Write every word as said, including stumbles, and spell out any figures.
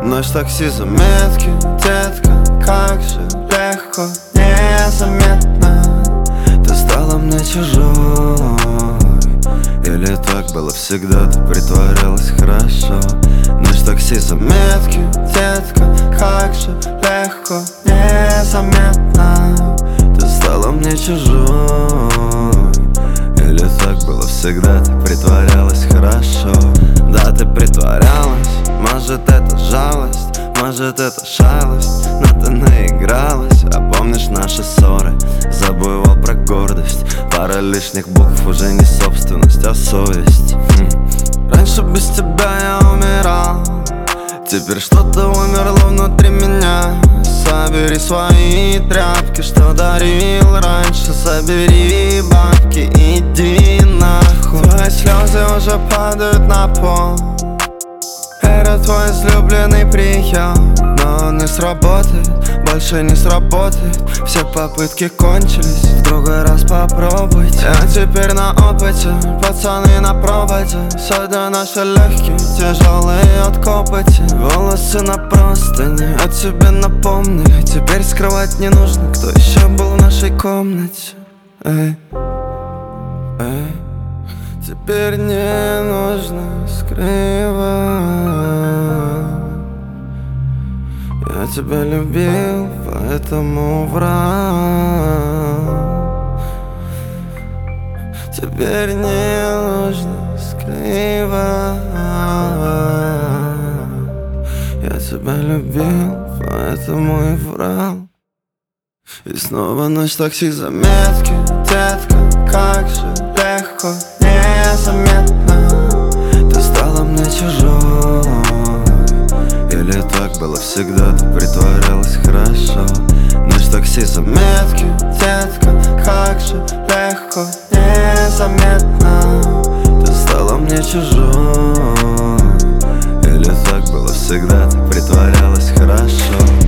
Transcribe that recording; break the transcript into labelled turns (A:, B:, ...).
A: Ночь такси, заметки, детка, как же легко, незаметно ты стала мне чужой. Или так было всегда, ты притворялась хорошо. Ночь такси, заметки, детка, как же легко, незаметно ты стала мне чужой. Или так было всегда, ты притворялась хорошо. Да, ты притворялась, может это жалость, может это шалость, но ты наигралась. А помнишь наши ссоры, забывал про гордость. Пара лишних букв уже не собственность, а совесть. хм. Раньше без тебя я умирал, теперь что-то умерло внутри меня. Собери свои тряпки, что дарил раньше, собери бабки, иди нахуй. Твои слезы уже падают на пол. Это твой излюбленный прием, но он не сработает, больше не сработает. Все попытки кончились, в другой раз попробуйте. Я теперь на опыте, пацаны на проводе. Сегодня наши легкие, тяжелые от копоти. Волосы на простыне, о тебе напомнили. Теперь скрывать не нужно, кто еще был в нашей комнате. Эй, эй. Теперь не нужно скрывать. Я тебя любил, поэтому врал. Теперь не нужно скрывать. Я тебя любил, поэтому и врал. И снова ночь такси, заметки, детка, как же легко, незаметно ты стала мне чужой. Или так было всегда, ты притворялась хорошо. Ночь такси, заметки, детка, как же легко, незаметно ты стала мне чужой. Или так было всегда, ты притворялась хорошо.